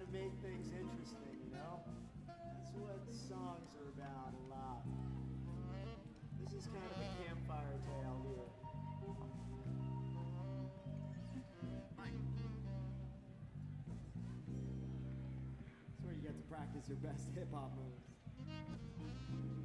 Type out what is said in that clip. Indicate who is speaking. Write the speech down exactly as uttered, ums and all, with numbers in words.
Speaker 1: make things interesting, you know? That's what songs are about a lot. This is kind of a campfire tale here. It's where you get to practice your best hip hop moves.